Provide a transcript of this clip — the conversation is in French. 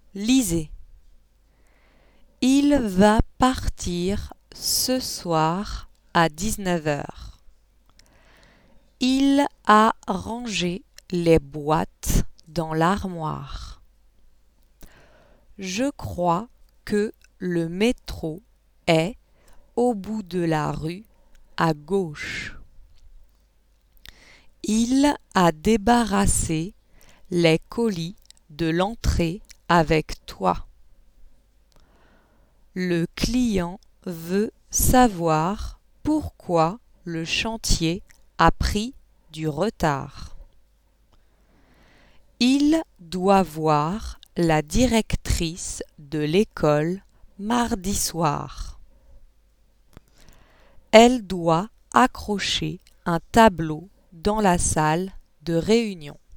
Lisez. Il va partir ce soir à 19h. Il a rangé les boîtes dans l'armoire. Je crois que le métro est au bout de la rue à gauche. Il a débarrassé les colis de l'entrée avec toi. Le client veut savoir pourquoi le chantier a pris du retard. Il doit voir la directrice de l'école mardi soir. Elle doit accrocher un tableau dans la salle de réunion.